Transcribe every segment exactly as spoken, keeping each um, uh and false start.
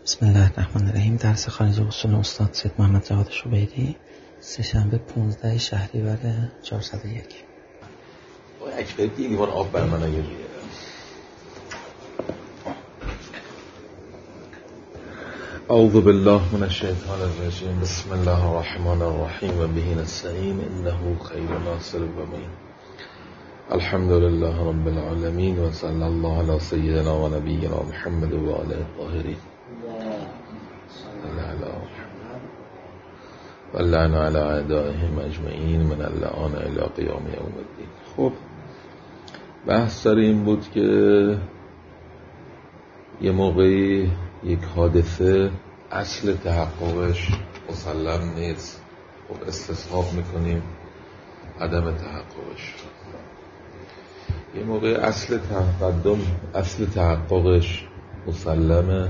بسم الله الرحمن الرحیم. درس خارج اصول استاد سید محمد جواد شبیری، سه‌شنبه پانزده شهریور چهارصد و یک. اکبر یه لیوان آب بر من اگه اعوذ بالله من الشیطان الرجیم. بسم الله الرحمن الرحیم و به نستعین انه خیر ناصر و معین. الحمد لله رب العالمین و صلی الله علی سیدنا و نبینا محمد و آله الطاهرین و لعن علی اعدائهم اجمعین من اللعان الی قیام یوم الدین. خب بحث سر این بود که یه موقعی یک حادثه اصل تحققش مسلم نیست، خب استصحاب میکنیم عدم تحققش. یه موقعی اصل تقدم اصل تحققش مسلمه،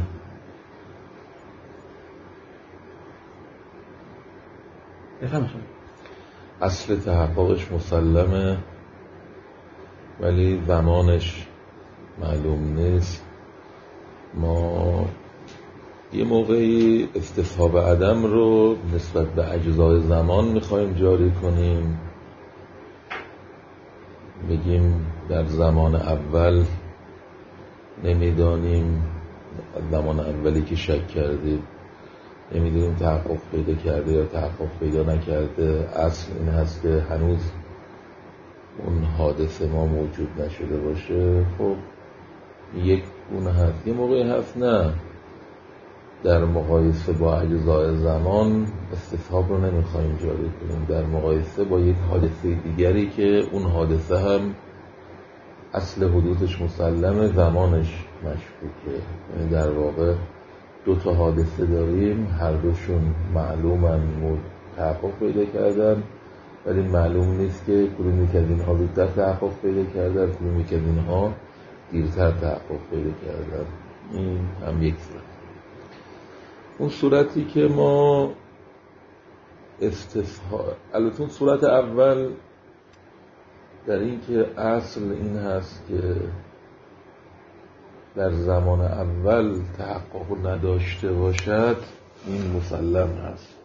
اصل تحققش مسلمه ولی زمانش معلوم نیست. ما یه موقعی استصحاب عدم رو نسبت به اجزای زمان میخوایم جاری کنیم، بگیم در زمان اول نمیدانیم، زمان اولی که شک کردیم نمیدونیم تحقق پیدا کرده یا تحقق پیدا نکرده. اصل این هست که هنوز اون حادثه ما موجود نشده باشه. خب یک گونه هست. یه موقعی هست نه، در مقایسه با اجزای زمان استصحاب رو نمیخوایم جاری کنیم، در مقایسه با یک حادثه دیگری که اون حادثه هم اصل حدوثش مسلمه، زمانش مشکوکه. یعنی در واقع دو تا حادثه داریم، هر دوشون معلومن تحقق پیدا کردن ولی معلوم نیست که کدوم یک از اینها زودتر تحقق پیدا کردن، کدوم یک از اینها دیرتر تحقق پیدا کردن. این هم یک صورت. اون صورتی که ما استصحاب، البته صورت اول در این که اصل این هست که در زمان اول تحقق نداشته باشد، این مسلم هست.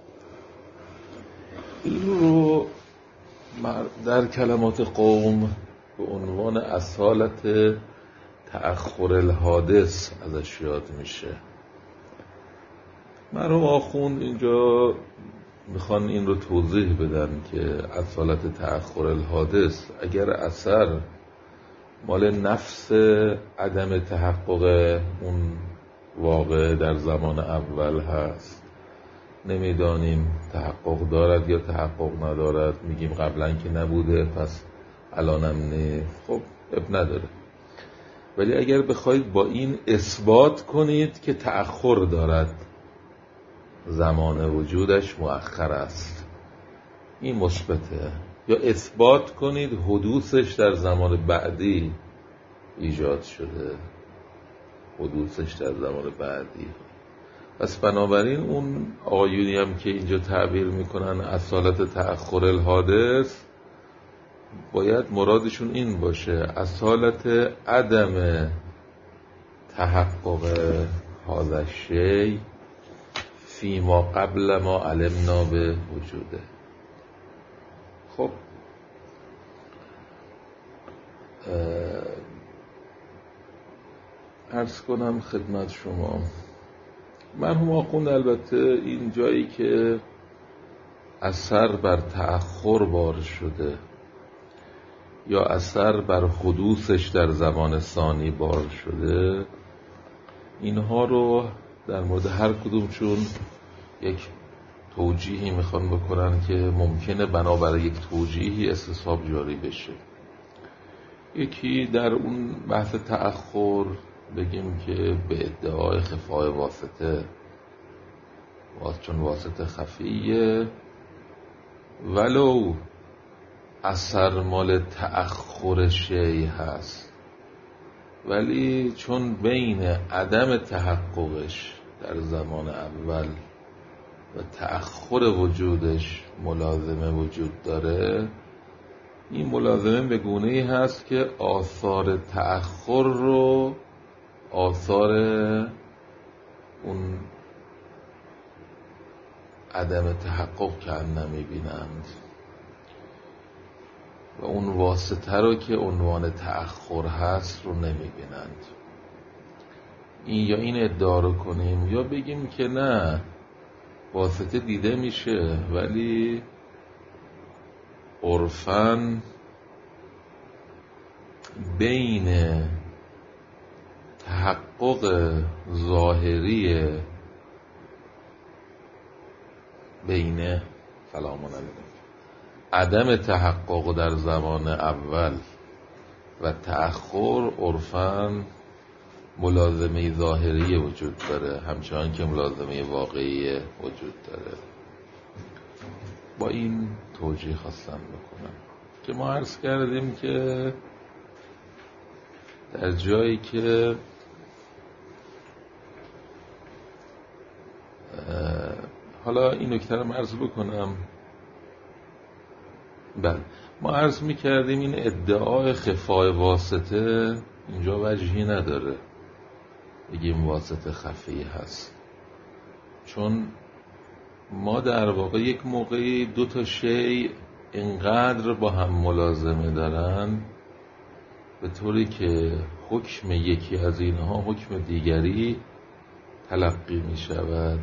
این رو در کلمات قوم به عنوان اصالت تأخر الحادث ازش یاد میشه. مرحوم آخوند اینجا میخوان این رو توضیح بدن که اصالت تأخر الحادث اگر اثر مال نفس عدم تحقق اون واقع در زمان اول هست، نمیدانیم تحقق دارد یا تحقق ندارد، میگیم قبلا که نبوده پس الانم نیست، خب اب نداره. ولی اگر بخواید با این اثبات کنید که تأخر دارد، زمان وجودش مؤخر است، این مثبته. یا اثبات کنید حدوثش در زمان بعدی ایجاد شده، حدوثش در زمان بعدی. پس بنابراین اون آیونی هم که اینجا تعبیر میکنن اصالت تأخر الحادث، باید مرادشون این باشه اصالت عدم تحقق هذا الشیء فی ما قبل ما علمنا به وجوده. خب عرض کنم خدمت شما، مرحوم آخوند البته این جایی که اثر بر تأخر بار شده یا اثر بر حدوثش در زمان ثانی بار شده، اینها رو در مورد هر کدومشون یک توجیهی میخوان بکنن که ممکنه بنابرای یک توجیهی استصحاب جاری بشه. یکی در اون بحث تأخر بگیم که به ادعای خفای واسطه، چون واسطه خفیه ولو اثر مال تأخر شیء هست، ولی چون بین عدم تحققش در زمان اول و تأخر وجودش ملازمه وجود داره، این ملازمه به گونه‌ای هست که آثار تأخر رو آثار اون عدم تحقق که نمیبینند و اون واسطه رو که عنوان تأخر هست رو نمیبینند. این یا این ادعا رو کنیم یا بگیم که نه، واسطه دیده میشه ولی عرفاً بین تحقق ظاهری بین سلام علیکم عدم تحقق در زمان اول و تأخر عرفاً ملازمه ظاهری وجود داره، همچنان که ملازمه واقعی وجود داره. با این توجیه خواستم بکنم که ما عرض کردیم که در جایی که حالا این نکته رو عرض بکنم. بله، ما عرض میکردیم این ادعای خفای واسطه اینجا وجهی نداره بگیم واسطه خفی هست، چون ما در واقع یک موقعی دو تا شی اینقدر با هم ملازمه دارن به طوری که حکم یکی از اینها حکم دیگری تلقی می شود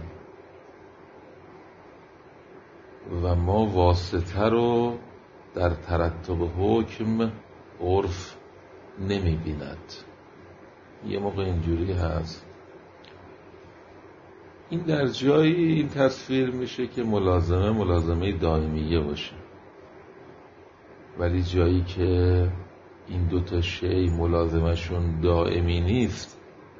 و ما واسطه رو در ترتب حکم عرف نمی بیند. یه موقع اینجوری هست. این در جایی این تصویر میشه که ملازمه ملازمه دائمیه باشه، ولی جایی که این دوتا شی ملازمشون دائمی نیست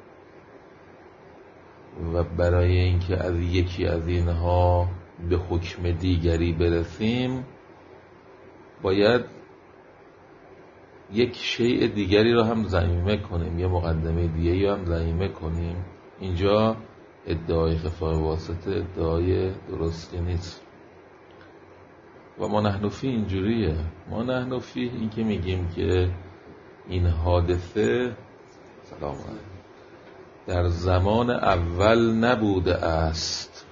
و برای اینکه از یکی از اینها به حکم دیگری برسیم باید یک شیء دیگری رو هم ضمیمه کنیم، یه مقدمه دیگری رو هم ضمیمه کنیم. اینجا ادعای خفای واسطه ادعای درستی نیست و ما نحنفی اینجوریه. ما نحنفی این که میگیم که این حادثه سلام علیکم در زمان اول نبوده است،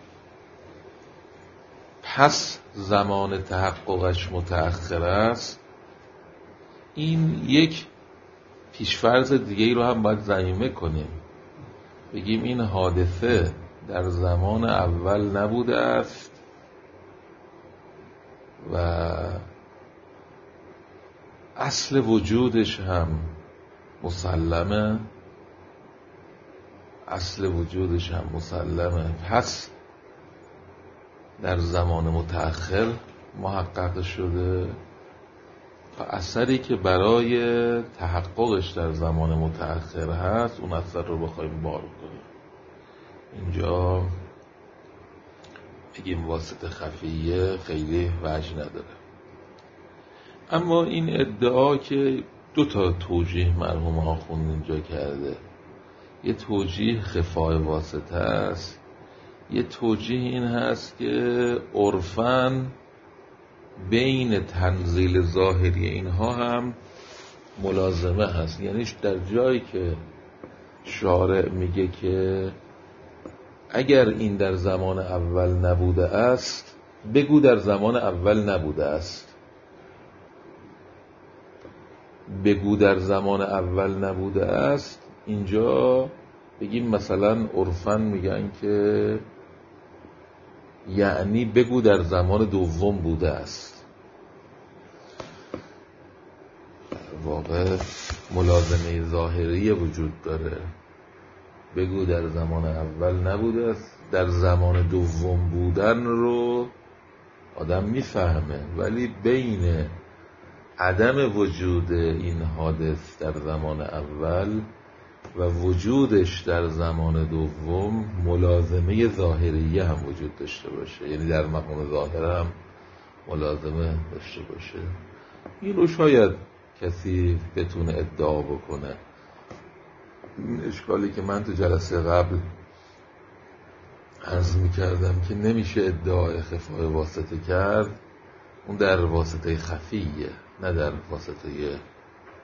پس زمان تحققش متأخر است، این یک پیشفرض دیگه رو هم باید ضمیمه کنیم، بگیم این حادثه در زمان اول نبوده است و اصل وجودش هم مسلمه اصل وجودش هم مسلمه پس در زمان متأخر محقق شده و اثری که برای تحققش در زمان متأخر هست اون اثر رو بخوایم بار کنیم. اینجا بگیم واسطه خفیه خیلی وجه نداره. اما این ادعا که دو تا توجیه مرحوم آخوند اینجا کرده، یه توجیه خفای واسطه است، یه توجیه این هست که عرفاً بین تنزیل ظاهری اینها هم ملازمه هست. یعنی در جایی که شارع میگه که اگر این در زمان اول نبوده است بگو در زمان اول نبوده است، بگو در زمان اول نبوده است، اینجا بگیم مثلا عرفاً میگن که یعنی بگو در زمان دوم بوده است. در واقع ملازمه ظاهری وجود داره، بگو در زمان اول نبوده است، در زمان دوم بودن رو آدم میفهمه، ولی بین عدم وجود این حادث در زمان اول و وجودش در زمان دوم ملازمه ظاهریه هم وجود داشته باشه، یعنی در مقام ظاهر هم ملازمه داشته باشه. این رو شاید کسی بتونه ادعا بکنه. این اشکالی که من تو جلسه قبل عرض میکردم که نمیشه ادعای خفای واسطه کرد، اون در واسطه خفیه نه در واسطه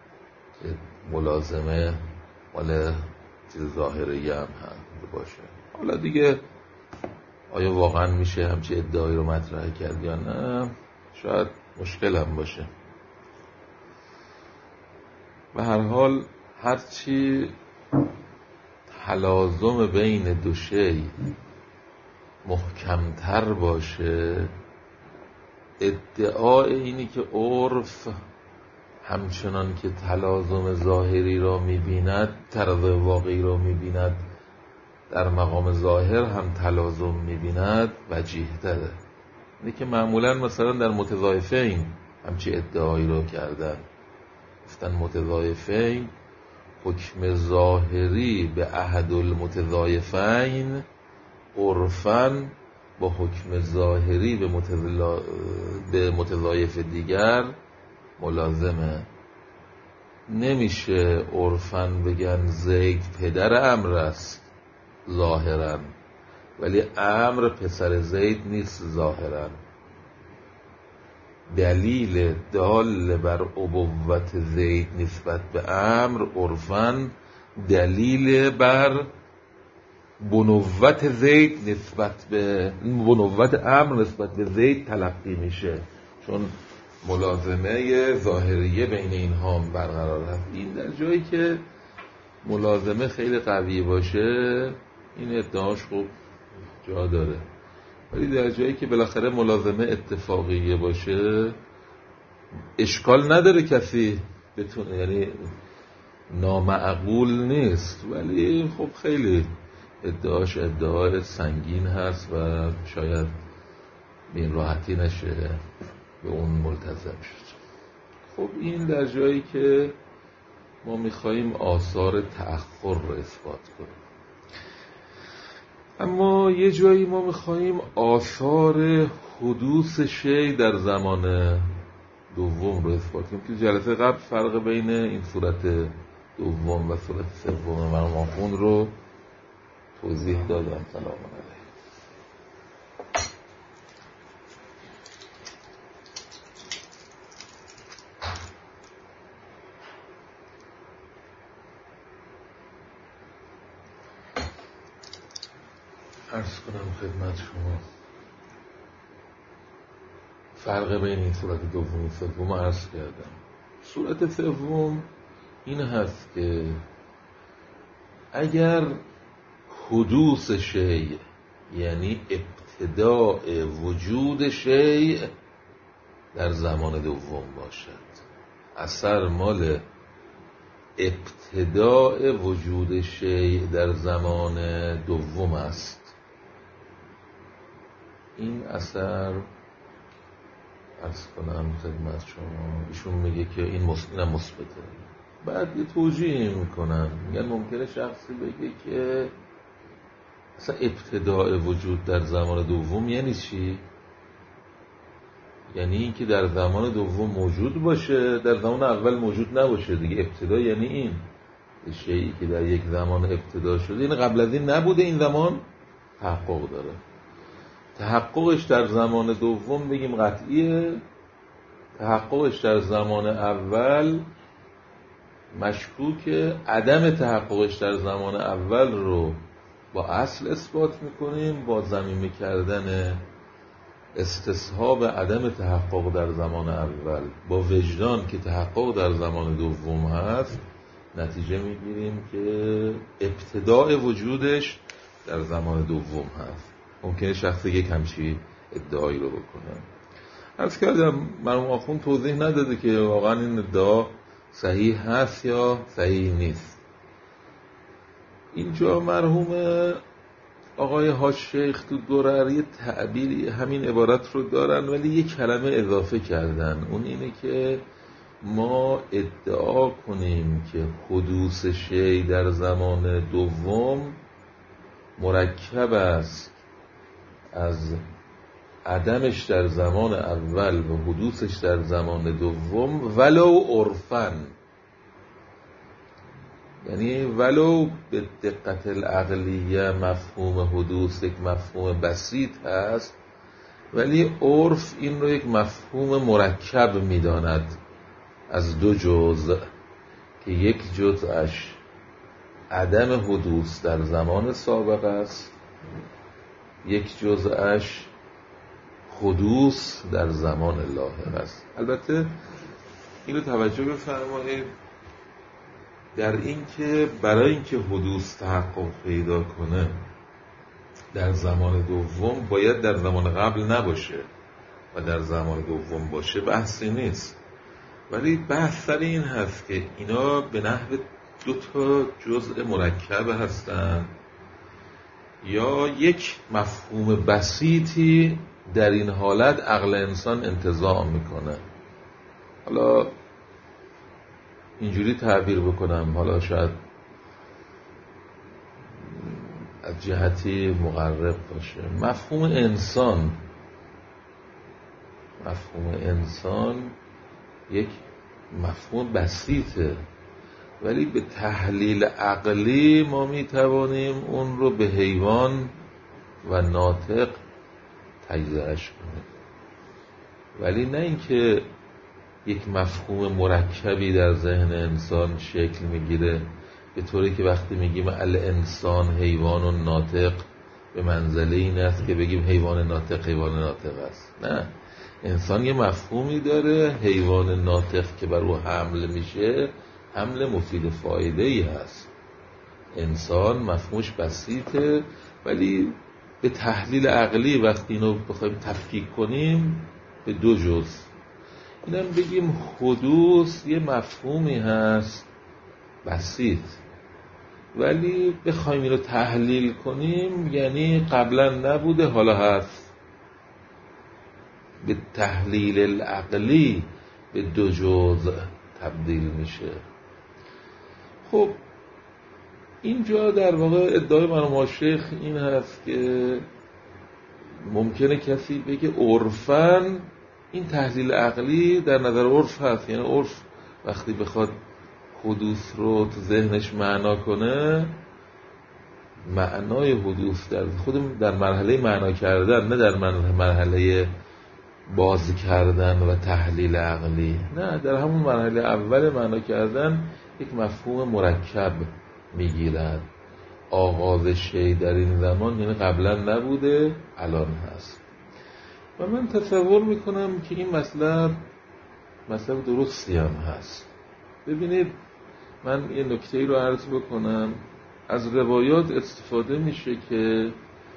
ملازمه ولی چیز ظاهری هم هم باشه. حالا دیگه آیا واقعا میشه همچی ادعایی رو مطرح کرد یا نه، شاید مشکل هم باشه. به هر حال هرچی تلازم بین دو شی محکمتر باشه، ادعای اینی که عرف همچنان که تلازم ظاهری را می‌بیند تقاضای واقعی را می‌بیند، در مقام ظاهر هم تلازم می‌بیند وجیه تره. اینه که معمولاً مثلا در متضایفین همچی ادعایی را کردن، گفتن متضایفین حکم ظاهری به احد المتضایفین عرفاً با حکم ظاهری به, متضلا... به متضایف دیگر ملازمه. نمیشه عرفاً بگن زید پدر امر است ظاهراً، ولی امر پسر زید نیست ظاهراً. دلیل دال بر ابوت زید نسبت به امر عرفاً دلیل بر بنوت زید نسبت به بنوت امر نسبت به زید تلقی میشه، چون ملازمه ظاهریه بین اینها برقرار هست. این در جایی که ملازمه خیلی قوی باشه این ادعاش خوب جا داره، ولی در جایی که بالاخره ملازمه اتفاقیه باشه اشکال نداره کسی بتونه، یعنی نامعقول نیست، ولی خب خیلی ادعاش ادعای سنگین هست و شاید به این راحتی نشه به اون ملتزم شد. خب این در جایی که ما میخواییم آثار تأخر رو اثبات کنیم، اما یه جایی ما میخواییم آثار حدوث شی در زمان دوم رو اثبات کنیم. که جلسه قبل فرق بین این صورت دوم و صورت سوم مرحوم آخوند رو توضیح دادم. سلام علیکم. عرض کنم خدمت شما فرق بین این صورت دوم و سوم عرض کردم. صورت سوم این هست که اگر حدوث شیء یعنی ابتداء وجود شیء در زمان دوم باشد، اثر مال ابتداء وجود شیء در زمان دوم است، این اثر عرض کنم خدمت شما ایشون میگه که این مثبته. بعد یه توجیه میکنن، میگن ممکنه شخصی بگه که اصلا ابتداء وجود در زمان دوم یعنی چی؟ یعنی این که در زمان دوم موجود باشه در زمان اول موجود نباشه دیگه. ابتدا یعنی این شیئی که در یک زمان ابتدا شده، این قبل از این نبوده، این زمان تحقق داره. تحققش در زمان دوم بگیم قطعیه، تحققش در زمان اول مشکوکه. عدم تحققش در زمان اول رو با اصل اثبات میکنیم، با ضمیمه کردن استصحاب عدم تحقق در زمان اول با وجدان که تحقق در زمان دوم هست، نتیجه میگیریم که ابتداء وجودش در زمان دوم هست. ممکنه شخص یک همچی ادعایی رو بکنه. عرض کردم مرحوم آخوند توضیح نداده که واقعا این ادعا صحیح هست یا صحیح نیست. اینجا مرحوم آقای حاج شیخ تو درری تعبیری همین عبارت رو دارن، ولی یک کلمه اضافه کردن. اون اینه که ما ادعا کنیم که حدوث شی در زمان دوم مرکب است از عدمش در زمان اول و حدوثش در زمان دوم ولو عرفاً، یعنی ولو به دقت العقلیه مفهوم حدوث یک مفهوم بسیط هست، ولی عرف این رو یک مفهوم مرکب میداند از دو جزء که یک جزءش عدم حدوث در زمان سابق است یک جزءش حدوث در زمان لاحق است. البته اینو توجه بفرمایید در این که برای اینکه حدوث تحقق پیدا کنه در زمان دوم باید در زمان قبل نباشه و در زمان دوم باشه بحثی نیست، ولی بحث سر این هست که اینا به نحو دو تا جزء مرکب هستن یا یک مفهوم بسیطی در این حالت عقل انسان انتزاع میکنه. حالا اینجوری تعبیر بکنم، حالا شاید از جهتی مقرب باشه. مفهوم انسان مفهوم انسان یک مفهوم بسیطه، ولی به تحلیل عقلی ما میتوانیم اون رو به حیوان و ناطق تجزیه‌اش کنیم، ولی نه اینکه یک مفهوم مرکبی در ذهن انسان شکل میگیره به طوری که وقتی میگیم الانسان حیوان و ناطق به منزله این است که بگیم حیوان ناطق حیوان ناطق است. نه، انسان یه مفهومی داره، حیوان ناطق که بر او حمل میشه حمل مفید فایده ای هست. انسان مفهومش بسیطه، ولی به تحلیل عقلی وقتی اینو بخوایم تفکیک کنیم به دو جزء، اینم بگیم حدوث یه مفهومی هست بسیط، ولی بخوایم اینو تحلیل کنیم یعنی قبلا نبوده حالا هست. به تحلیل العقلی به دو جزء تبدیل میشه. خب اینجا در واقع ادعای من و ما شیخ این هست که ممکنه کسی بگه عرفاً این تحلیل عقلی در نظر عرف هست، یعنی عرف وقتی بخواد حدوث رو تو ذهنش معنا کنه، معنای حدوث در خود در مرحله معنا کردن، نه در مرحله باز کردن و تحلیل عقلی، نه، در همون مرحله اول معنا کردن یک مفهوم مرکب میگیرد. آغاز شی در این زمان یعنی قبلا نبوده الان هست. و من تصور میکنم که این مطلب مطلب درستی هم هست. ببینید من یه نکته‌ای رو عرض بکنم. از روایات استفاده میشه که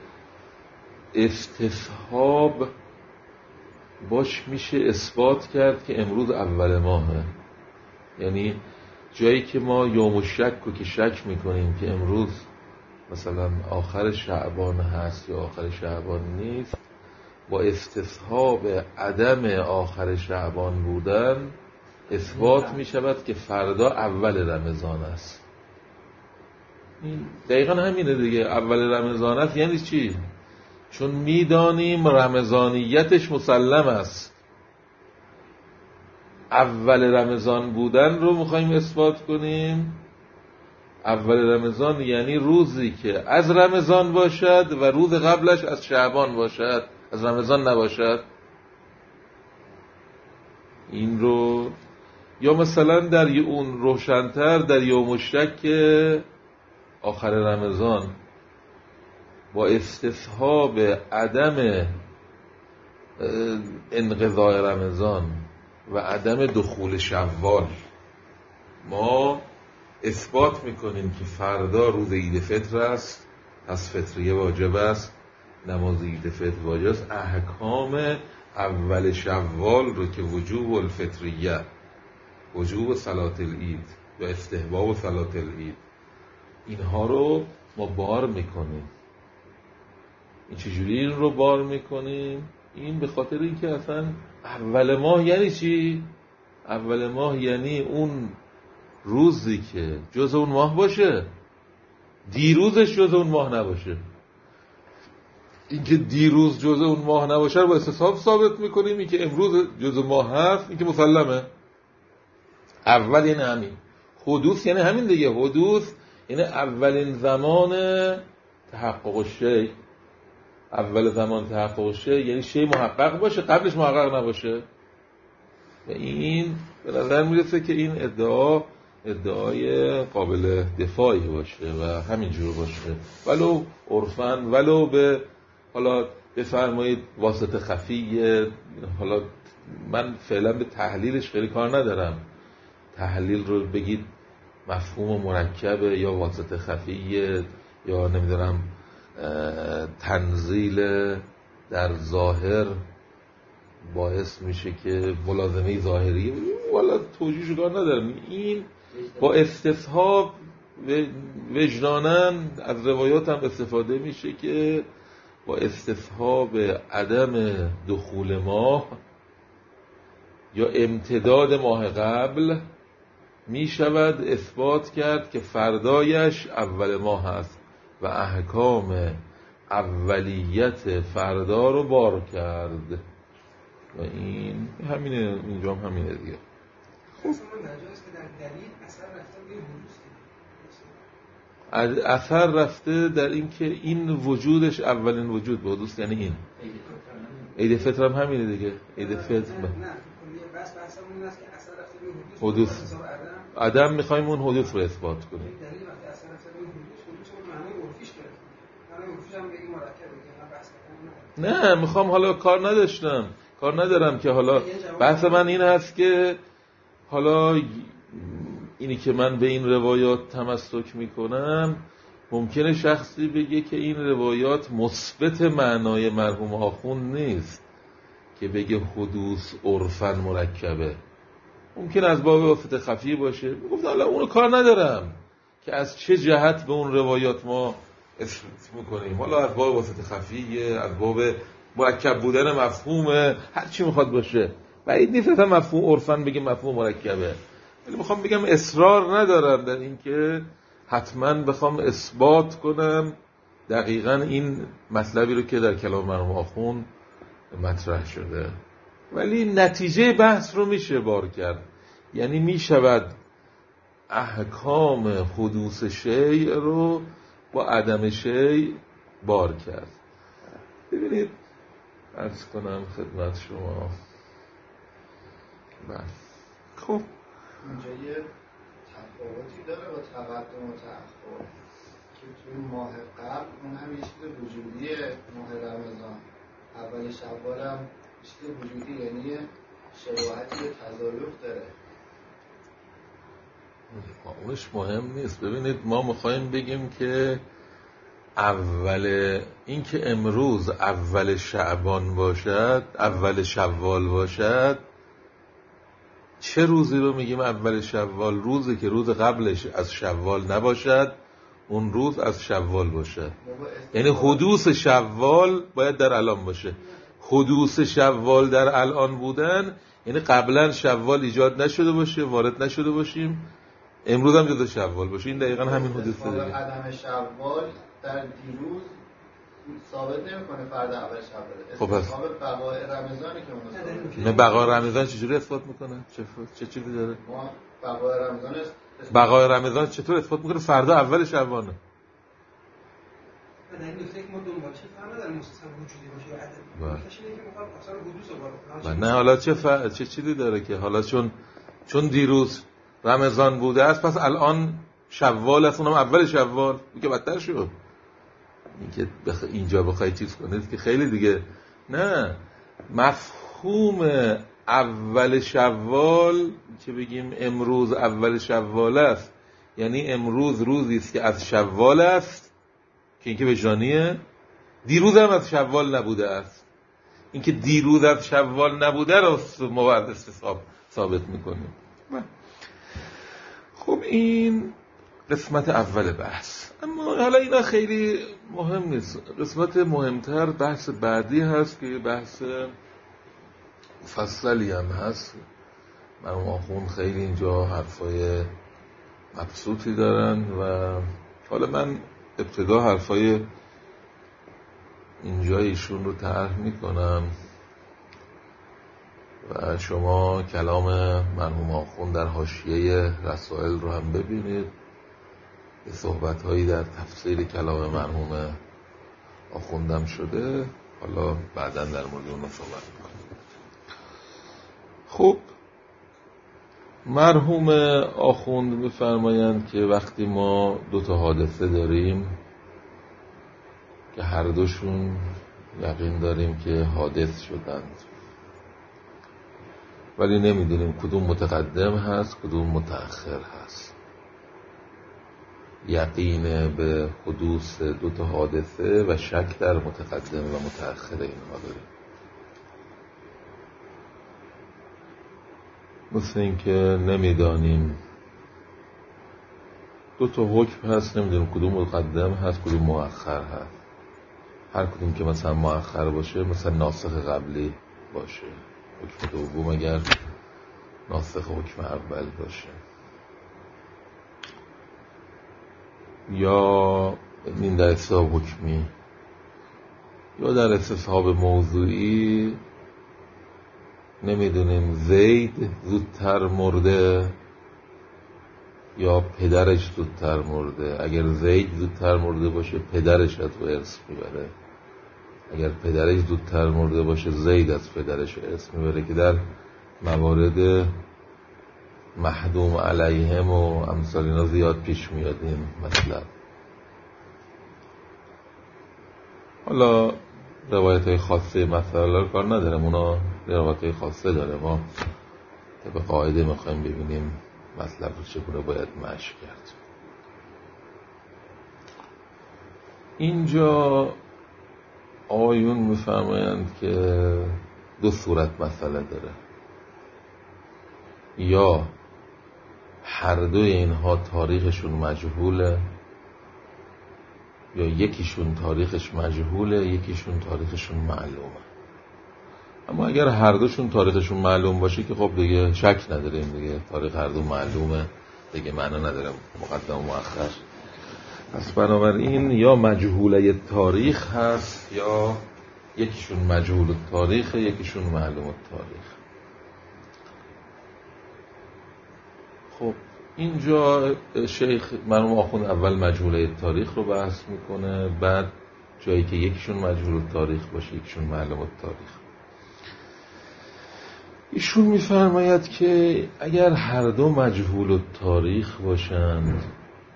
استصحاب باش میشه اثبات کرد که امروز اول ماهه، یعنی جایی که ما یوم الشک رو که شک میکنیم که امروز مثلا آخر شعبان هست یا آخر شعبان نیست، با استصحاب عدم آخر شعبان بودن اثبات میشود که فردا اول رمضان است. این دقیقا همینه دیگه، اول رمضان است یعنی چی؟ چون میدانیم رمضانیتش مسلم است. اول رمضان بودن رو میخوایم اثبات کنیم. اول رمضان یعنی روزی که از رمضان باشد و روز قبلش از شعبان باشد، از رمضان نباشد. این رو یا مثلا در اون روشن‌تر در یوم الشک آخر رمضان با استصحاب عدم انقضاء رمضان و عدم دخول شوال ما اثبات میکنیم که فردا روز عید فطر است، پس فطریه واجب است، نماز عید فطر واجب است. احکام اول شوال رو که وجوب الفطریه، وجوب صلاة العید و استحباب صلاة العید، اینها رو ما بار میکنیم. این چجوری این رو بار میکنیم؟ این به خاطر اینکه اصلا اول ماه یعنی چی؟ اول ماه یعنی اون روزی که جز اون ماه باشه، دیروزش جز اون ماه نباشه. اینکه دیروز جز اون ماه نباشه رو با استصحاب ثابت میکنیم. اینکه امروز جز ماه هست این که مسلمه. اول یعنی همین. حدوث یعنی همین دیگه. حدوث یعنی اولین زمان تحقق شی. اول زمان تحقق شی یعنی شی محقق باشه، قبلش محقق نباشه. و این به نظر میرسه که این ادعا ادعای قابل دفاعی باشه و همینجور باشه، ولو عرفاً ولو به حالا بفرمایید واسطه خفیه. حالا من فعلا به تحلیلش خیلی کار ندارم، تحلیل رو بگید مفهوم مرکبه یا واسطه خفیه یا نمیدونم تنزیل در ظاهر باعث میشه که ملازمه ظاهری، والا توجیهش کار ندارم. این با استصحاب وجداناً از روایات هم استفاده میشه که با استصحاب عدم دخول ماه یا امتداد ماه قبل می شود اثبات کرد که فردایش اول ماه هست و احکام اولیت فردا رو بار کرد و این همینه، اینجا هم همینه دیگه. خب مجاز که در دلیل اثر رفته به حدوث، اثر رفته در این که این وجودش اولین وجود به حدوث، یعنی این عید فطر هم همینه دیگه. عید فطر نه نه بس بحثمون این است که اثر رفته به حدوث حدوث عدم میخوایم اون حدوث رو اثبات کنیم. دلیل وقتی اثر رفته به حدوث حدوث رو معنی عرفیش گرفت، معنی عرفیش هم بگیم مرکبه که من بحث کنم. نه میخوام، حالا کار نداشتم کار ندارم که حالا بحث من این هست که حالا اینی که من به این روایات تمسک میکنم، ممکنه شخصی بگه که این روایات مثبت معنای مرحوم آخوند نیست که بگه حدوث عرفاً مرکبه، ممکن از باب واسطه خفی باشه. گفت حالا اونو کار ندارم که از چه جهت به اون روایات ما اثبات میکنیم، حالا از باب واسطه خفیه، از باب مرکب بودن مفهومه، هر چی میخواد باشه. بعید نیست اصلا مفهوم عرفاً بگه مفهوم مرکبه، ولی میخوام بگم اصرار ندارم در این که حتما بخوام اثبات کنم دقیقاً این مطلبی رو که در کلام مرحوم آخوند مطرح شده، ولی نتیجه بحث رو میشه بار کرد. یعنی میشود احکام حدوث شیء رو با عدم شیء بار کرد. ببینید عرض کنم خدمت شما، بله خب اینجا یه تفاوتی داره با تقدم و تأخر که توی ماه قبل اون هم یه چیز وجودیه، ماه رمضان اول شوال هم چیز وجودی، یعنی شباهتی به تضایف داره. اونش مهم نیست. ببینید ما میخوایم بگیم که اول این که امروز اول شعبان باشد، اول شوال باشد، چه روزی رو میگیم اول شوال؟ روزی که روز قبلش از شوال نباشد، اون روز از شوال باشه. یعنی حدوث شوال باید در الان باشه. حدوث شوال در الان بودن یعنی قبلا شوال ایجاد نشده باشه، وارد نشده باشیم، امروز هم جدا شوال باشه. این دقیقاً همین حدوثه دیگه. عدم شوال در دیروز ثابت نمیکنه فردا اول شوال. خب پس بقای رمضانی که اون نه، بقای رمضان چجوری اثبات میکنه؟ چه چه چیزی داره؟ ما بقای رمضان است. بقای رمضان چطور اثبات میکنه فردا اول شعبانه؟ در این نکته که ما دنبال چه فهم نداریم مستثنا وجودی باشه یا عدم. کسی میگه که میخواد اثر حدوث رو باره. نه حالا چه ف... چه چیزی داره که حالا چون چون دیروز رمضان بوده است پس الان شوال است، اونم اول شوال، میگه بدتر شد. اینکه بخ... اینجا بخوای چیز کنید که خیلی دیگه نه. مفهوم اول شوال که بگیم امروز اول شوال است، یعنی امروز روزی است که از شوال است که اینکه وجدانیه، دیروز هم از شوال نبوده است. اینکه دیروز از شوال نبوده رو ما باید استصحاب ثابت میکنیم. خب این قسمت اول بحث، اما حالا اینا خیلی مهم نیست. قسمت مهمتر بحث بعدی هست که بحث مفصلی هم هست. مرحوم آخوند خیلی اینجا حرفای مبسوطی دارن و حالا من ابتدا حرفای اینجا ایشون رو طرح میکنم و شما کلام مرحوم آخوند در حاشیه رسائل رو هم ببینید. یه صحبت‌هایی در تفسیر کلام مرحوم آخوندم شده، حالا بعداً در مورد اون صحبت میکنیم. خب مرحوم آخوند می‌فرمایند که وقتی ما دو تا حادثه داریم که هر دوشون یقین داریم که حادث شدند ولی نمیدونیم کدوم متقدم هست کدوم متأخر هست، یقین به حدوث دو تا حادثه و شک در متقدم و متأخر اینها داریم. مثل این که نمیدانیم دو تا حکم هست، نمیدونیم کدوم مقدم هست کدوم مؤخر هست. هر کدوم که مثلا مؤخر باشه مثلا ناسخ قبلی باشه، حکم دوم اگر ناسخ حکم اول باشه، یا این در استصحاب حکمی یا در استصحاب موضوعی. نمیدونیم زید زودتر مرده یا پدرش زودتر مرده. اگر زید زودتر مرده باشه پدرش از او ارث میبره، اگر پدرش زودتر مرده باشه زید از پدرش ارث میبره، که در موارد محدوم علیهم و امثال اینا زیاد پیش میاد این مطلب. حالا روایت های خاصه مثلا رو کار ندارم، اونا روایت های خاصه داره، ما طبق قاعده میخوایم ببینیم مطلب رو چگونه باید مشی کرد. اینجا آیون میفرمایند که دو صورت مسئله داره، یا هر دوی اینها تاریخشون مجهوله، یا یکیشون تاریخش مجهوله یکیشون تاریخشون معلومه. اما اگر هر دوشون تاریخشون معلوم باشه که خب دیگه شک نداریم، دیگه تاریخ هر دو معلومه، دیگه معنا نداره مقدم و مؤخر. پس بنابراین یا مجهوله تاریخ هست یا یکیشون مجهول تاریخ یکیشون معلوم تاریخ. خب اینجا شیخ مرحوم آخوند اول مجهوله تاریخ رو بحث میکنه، بعد جایی که یکیشون مجهول تاریخ باشه یکیشون معلوم تاریخ. ایشون میفرماید که اگر هر دو مجهول تاریخ باشند،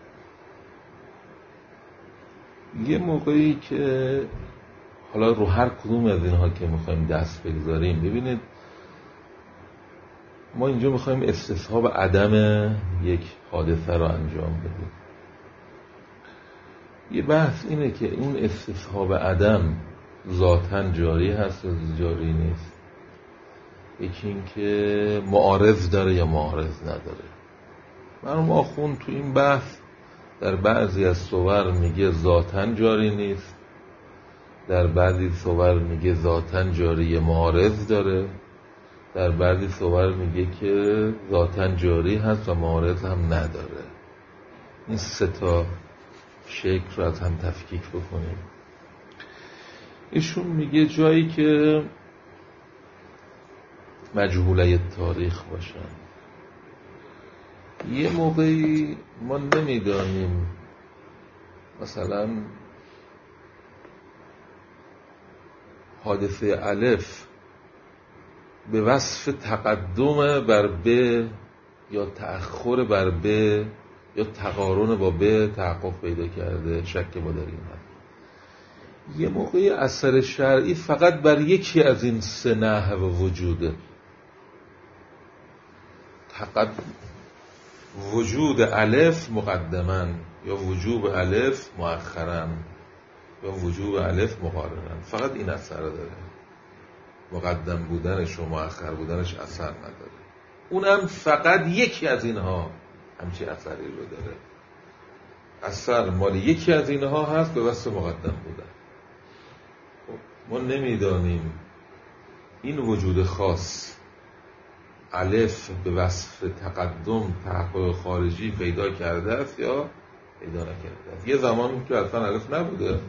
یه موقعی که حالا رو هر کدوم از اینها که میخوایم دست بگذاریم، ببینید ما اینجا میخوایم استصحاب عدم یک حادثه رو انجام بدیم. یه بحث اینه که اون استصحاب عدم ذاتاً جاری هست یا جاری نیست. یکی این که معارض داره یا معارض نداره. مرحوم آخوند تو این بحث در بعضی از صور میگه ذاتاً جاری نیست، در بعضی صور میگه ذاتاً جاری معارض داره، در بعضی صور میگه که ذاتاً جاری هست و معارض هم نداره. این سه تا شکل رو از هم تفکیک بکنیم. ایشون میگه جایی که مجهوله تاریخ باشن، یه موقعی ما نمیدانیم مثلا حادثه الف به وصف تقدم بر ب یا تأخر بر ب یا تقارن با ب تحقق پیدا کرده، شک ما در این هست. یه موقعی اثر شرعی فقط بر یکی از این سه نحو وجوده، فقط وجود الف مقدماً یا وجوب الف مؤخراً یا وجوب الف مقارناً، فقط این اثر داره، مقدم بودنش و مؤخر بودنش اثر نداره. اونم فقط یکی از اینها همچی اثری رو داره، اثر مال یکی از اینها هست به واسه مقدم بودن. خب ما نمیدانیم این وجود خاص الف به وصف تقدم تحقق خارجی پیدا کرده است یا پیدا نکرده است. یه زمان که اصلا الف نبوده،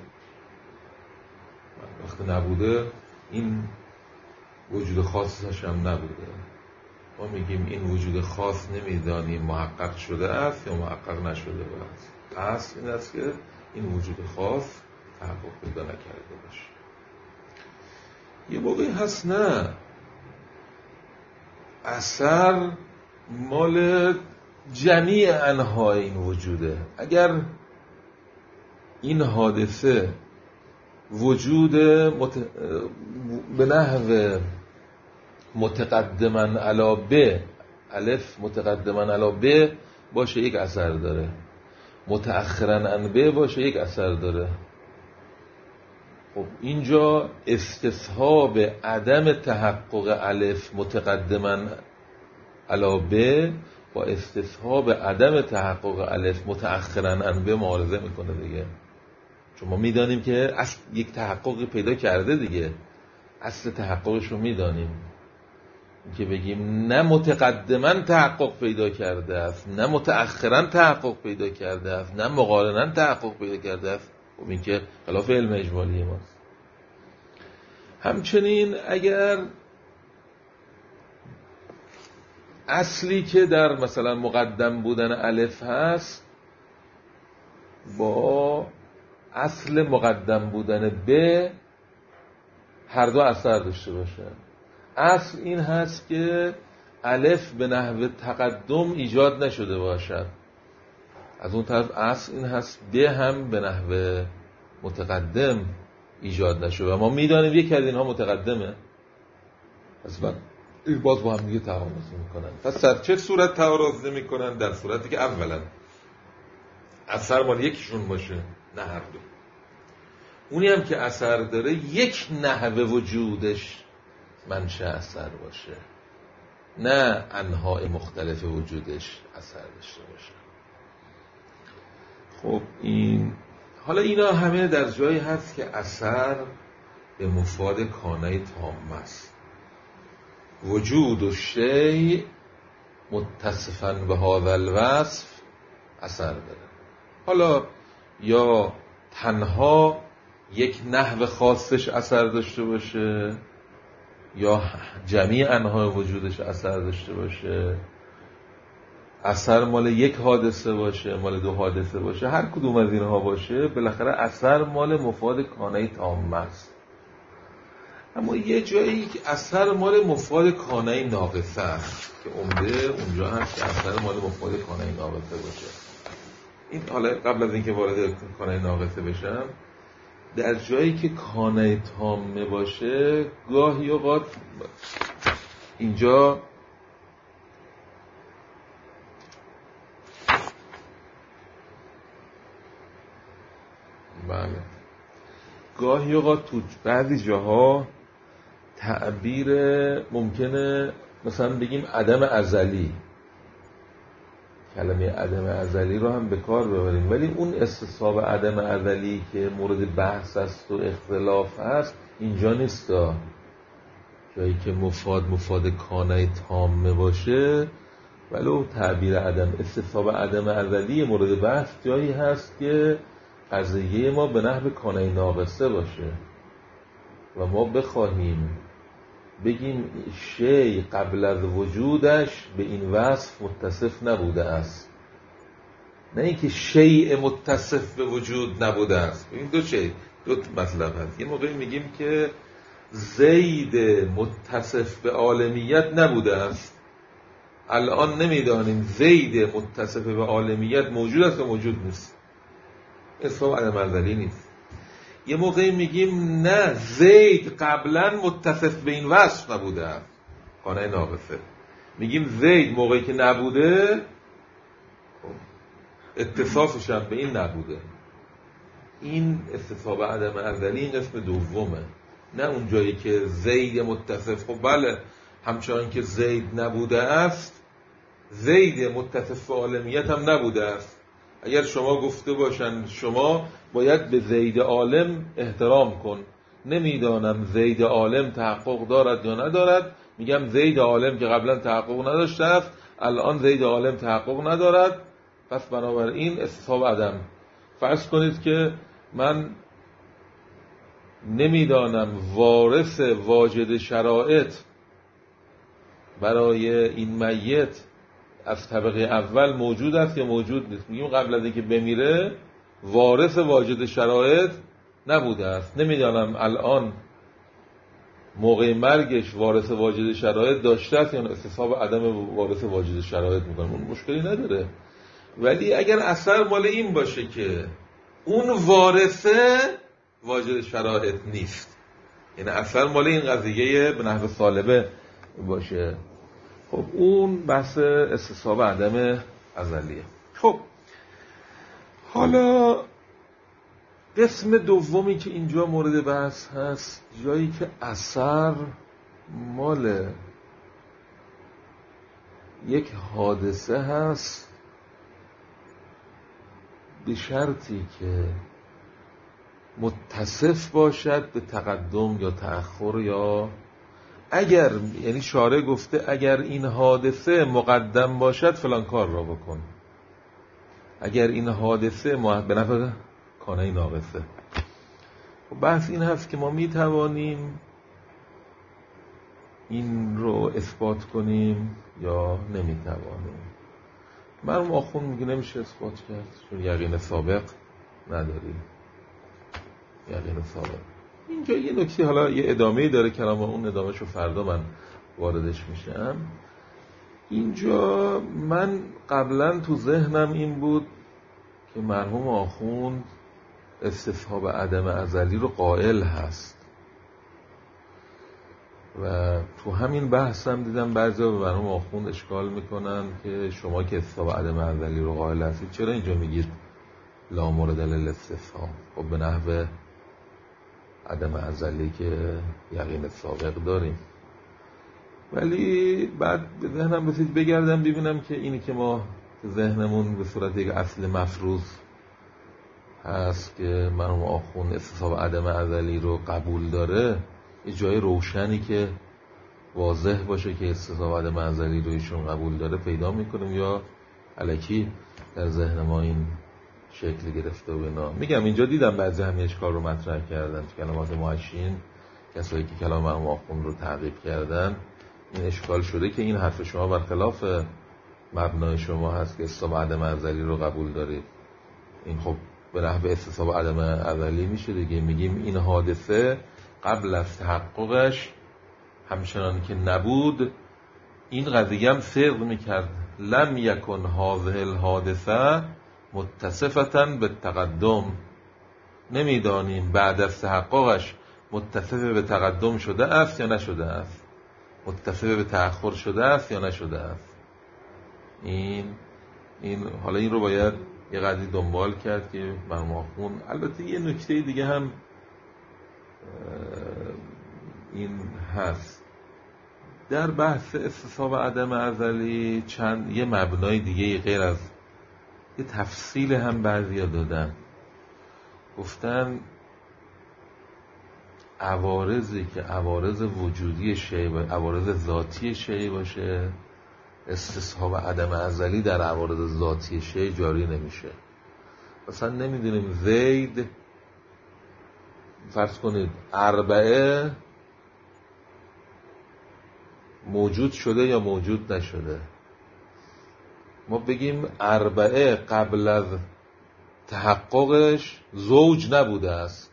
وقتی نبوده این وجود خاصش هم نبوده. ما میگیم این وجود خاص نمیدانیم محقق شده است یا محقق نشده است. اصل این است که این وجود خاص تحقق پیدا نکرده باشه. یه موقعی هست نه، اثر مال جمیع انواع این وجوده. اگر این حادثه وجود مت... به نحو متقدما علی ب، الف متقدما علی ب باشه یک اثر داره، متأخرا عن ب باشه یک اثر داره. خب اینجا استصحاب عدم تحقق الف متقدما علی ب با استصحاب عدم تحقق الف متأخرا عن ب معارضه میکنه دیگه، چون ما میدانیم که اصل یک تحققی پیدا کرده دیگه، اصل تحققش رو میدانیم که بگیم نه متقدما تحقق پیدا کرده است، نه متأخرا تحقق پیدا کرده است، نه مقارنا تحقق پیدا کرده است. خب این که خلاف علم اجمالی ماست. همچنین اگر اصلی که در مثلا مقدم بودن الف هست با اصل مقدم بودن ب هر دو اثر داشته باشه، اصل این هست که الف به نحو تقدم ایجاد نشده باشد، از اون طرف اصل این هست ب هم به نحو متقدم ایجاد نشده و ما میدانیم یک از اینها متقدمه، اصلا این باز با هم دیگه تعارض میکنن. پس در چه صورت تعارض نمیکنن؟ در صورتی که اولا اثر مال یکیشون باشه، نه هر دو. اونی هم که اثر داره یک نحو وجودش منشأ اثر باشه، نه انواع مختلف وجودش اثر داشته باشه. خب این حالا اینا همه در جایی هست که اثر به مفاد کانه تام است. وجود و شیء متصفاً به هذا الوصف اثر داره. حالا یا تنها یک نحو خاصش اثر داشته باشه یا جمیع انواع وجودش اثر داشته باشه، اثر مال یک حادثه باشه، مال دو حادثه باشه، هر کدوم از اینها باشه، بالاخره اثر مال مفاد کانه تام است. اما یه جایی که اثر مال مفاد کانه ناقصه است که عمده اونجا هست که اثر مال مفاد کانه ناقصه باشه. این حالا قبل از اینکه وارد کانه ناقصه بشم، در جایی که کانه تامه باشه گاهی اوقات اینجا بله گاهی اوقات تو بعضی جاها تعبیر ممکنه مثلا بگیم عدم ازلی، کلمه عدم ازلی رو هم به کار ببریم، ولی اون استصحاب عدم ازلی که مورد بحث است و اختلاف هست اینجا نیست. جایی که مفاد مفاد کانه تامه باشه ولو تعبیر عدم استصحاب عدم ازلی مورد بحث جایی هست که قضیه ما به نحو کانه ناقصه باشه و ما بخواهیم بگیم شیء قبل از وجودش به این وصف متصف نبوده است، نه اینکه شیء متصف به وجود نبوده است. این دو شیء دو مطلب هست. یه موقعی میگیم که زید متصف به عالمیت نبوده است، الان نمیدانیم زید متصف به عالمیت موجود است و موجود نیست، اسم عدم ازلی نیست. یه موقعی میگیم نه زید قبلا متصف به این وصف نبوده است، کانه ناقصه. میگیم زید موقعی که نبوده اتصافش هم به این نبوده. این استصحاب عدم ازلی این قسم دومه، نه اون جایی که زید متصف. خب بله همچنان که زید نبوده است زید متصف به عالمیت هم نبوده است. اگر شما گفته باشن شما باید به زید عالم احترام کن، نمیدانم زید عالم تحقق دارد یا ندارد، میگم زید عالم که قبلا تحقق نداشته است الان زید عالم تحقق ندارد، پس بنابراین استصحاب عدم. فرض کنید که من نمیدانم وارث واجد شرایط برای این میت از طبقه اول موجود است یا موجود نیست. میگیم قبل از اینکه بمیره وارث واجد شرایط نبوده است، نمیدانم الان موقع مرگش وارث واجد شرایط داشته است یا استصحاب عدم وارث واجد شرایط میکنه، اون مشکلی نداره. ولی اگر اثر مال این باشه که اون وارثه واجد شرایط نیست، یعنی اثر مال این قضیه به نحو سالبه باشه، خب اون بحث استصحاب عدم ازلیه. خب حالا قسم دومی که اینجا مورد بحث هست، جایی که اثر مال یک حادثه هست به شرطی که متصف باشد به تقدم یا تأخر، یا اگر، یعنی شارع گفته اگر این حادثه مقدم باشد فلان کار را بکن، اگر این حادثه به نفع کانه ناقصه. بحث این هست که ما می توانیم این رو اثبات کنیم یا نمی توانیم. مرحوم آخوند میگه نمیشه اثبات کرد چون یقین سابق نداریم. یقین سابق اینجا یه نکته، حالا یه ادامه‌ای داره کلام، اون ادامه‌شو فردا من واردش میشم. اینجا من قبلا تو ذهنم این بود که مرحوم آخوند استصحاب عدم ازلی رو قائل هست و تو همین بحث هم دیدم بعضیا به مرحوم آخوند اشکال میکنن که شما که استصحاب عدم ازلی رو قائل هستید چرا اینجا میگید لا مورد للاستصحاب؟ خب به نحو عدم ازلی که یقین سابق داریم. ولی بعد به ذهنم بسید بگردم ببینم که اینی که ما ذهنمون به صورت یک اصل مفروض هست که مرحوم آخوند استصحاب عدم ازلی رو قبول داره، یه جای روشنی که واضح باشه که استصحاب عدم ازلی رو ایشون قبول داره پیدا میکنیم، یا الکی در ذهن ما این شکل گرفته و اینا. میگم اینجا دیدم بعضی همین اشکال رو مطرح کردن تو کلمات محشین، کسایی که کلام مرحوم آخوند رو تعقیب کردن، این اشکال شده که این حرف شما برخلاف مبنای شما هست که استصحاب عدم ازلی رو قبول دارید. این خب به نحو استصحاب عدم ازلی میشه دیگه. میگیم این حادثه قبل از تحققش همچنان که نبود این قضیه هم صدق میکرد. لم یکن هذه الحادثه متصفة به تقدم، نمیدانیم بعد از تحققش متصف به تقدم شده است یا نشده است، متصف به تأخر شده است یا نشده است. این این حالا این رو باید یه قدری دنبال کرد که مرحوم آخوند. البته یه نکته دیگه هم این هست در بحث استصحاب عدم ازلی، چند یه مبنای دیگه غیر از یه تفصیل هم بعضیا دادن، گفتن عوارضی که عوارض وجودی شیء و عوارض ذاتی شیء باشه، استصحاب عدم ازلی در عوارض ذاتی شیء جاری نمیشه. مثلا نمیدونیم زید، فرض کنید اربعه موجود شده یا موجود نشده، ما بگیم اربعه قبل از تحققش زوج نبوده است،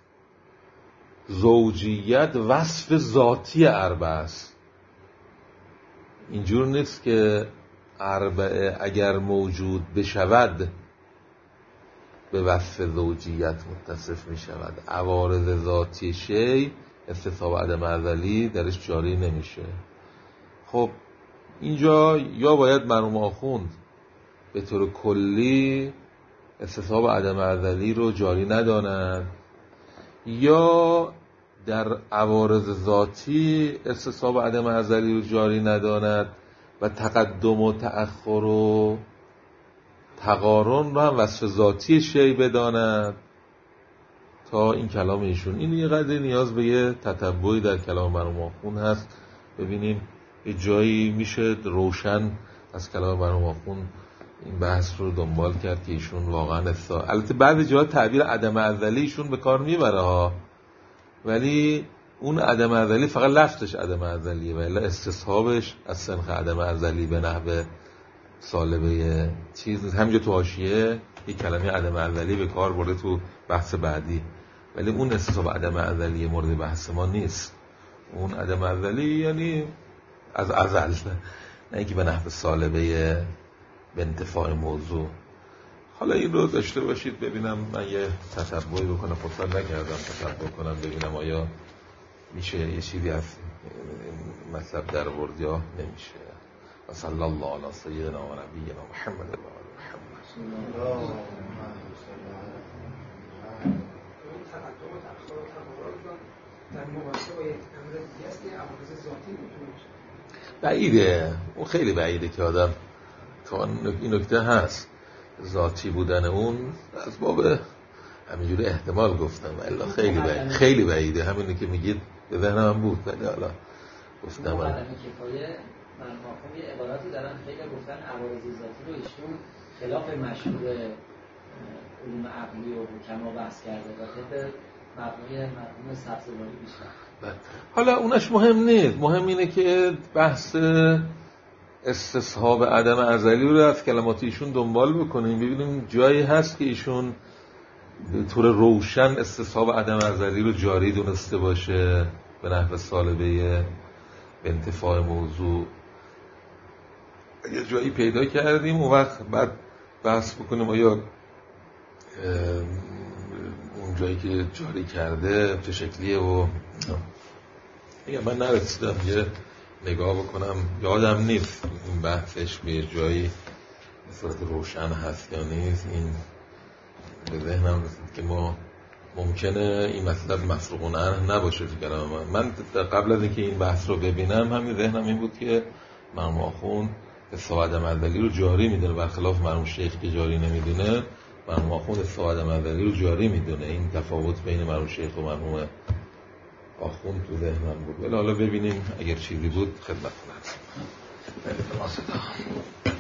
زوجیت وصف ذاتی اربعه است. اینجور نیست که اربعه اگر موجود بشود به وصف زوجیت متصف می شود. عوارض ذاتی شیء استصحاب عدم ازلی درش جاری نمیشه. خب اینجا یا باید مرحوم آخوند به طور کلی استصحاب عدم ازلی رو جاری نداند، یا در عوارض ذاتی استصحاب عدم ازلی رو جاری نداند و تقدم و تأخر و تقارن رو هم وصف ذاتی شیء بداند تا این کلام ایشون. این یه قدری نیاز به یه تتبعی در کلام مرحوم آخوند هست، ببینیم یه جایی میشه روشن از کلام مرحوم آخوند این بحث رو دنبال کرد که ایشون واقعا استا. البته بعضی جاها تعبیر عدم ازلی ایشون به کار میبره ها، ولی اون عدم ازلی فقط لفظش عدم ازلیه و الا استصحابش از سنخ عدم ازلی به نحو سالبه چیز نیست. همینجا تو حاشیه یک کلمه عدم ازلی به کار برده تو بحث بعدی، ولی اون استصحاب عدم ازلی مورد بحث ما نیست. اون عدم ازلی یعنی از ازل، نه اینکه به نحو سالبه به انتفاع موضوع. حالا این رو داشته باشید. ببینم من یه تتبعی بکنم، فرصت نکردم تتبع کنم ببینم آیا میشه یه چیزی از مطلب در ورد یا نمیشه. و صلی الله علی سیدنا و نبینا محمد و آل محمد. بعیده، اون خیلی بعیده که آدم تا این نکته هست ذاتی بودن اون از باب همینجوری احتمال گفتم، الا خیلی بعیده، خیلی بعیده. همینی که میگید به ذهنم هم بود، ولی حالا گفتم من عدم کفایه من مفهوم یه عباراتی دارن خیلی گفتن عوارض ذاتی رو ایشون خلاف مشهور علوم عقلی و حکما بحث کرده و طبق مفهوم مفهوم سبزواری بیشتر. حالا اونش مهم نیست، مهم اینه که بحث استصحاب عدم ازلی رو از کلمات ایشون دنبال بکنیم، ببینیم جایی هست که ایشون به طور روشن استصحاب عدم ازلی رو جاری دونسته باشه به نحو سالبه به انتفاع موضوع. اگه جایی پیدا کردیم اون وقت بعد بحث بکنیم آیا اون جایی که جاری کرده چه شکلیه. و اگه من نرسیدم یه نگاه بکنم، یادم نیست این بحثش به جایی به صورت روشن هست یا نیست. این به ذهنم رسید که ما ممکنه این مطلب مفروغونه نباشه تو کلام من. من قبل از اینکه این بحث رو ببینم همین ذهنم این بود که مرحوم آخوند استوا عدم ازلی رو جاری میدونه، برخلاف مرحوم شیخ که جاری نمیدونه. مرحوم آخوند استوا عدم ازلی رو جاری میدونه. این تفاوت بین مرحوم شیخ و مرحوم آخوند تو ذهنم بود. ولی حالا ببینیم اگر چیزی بود خدمتتون هستم.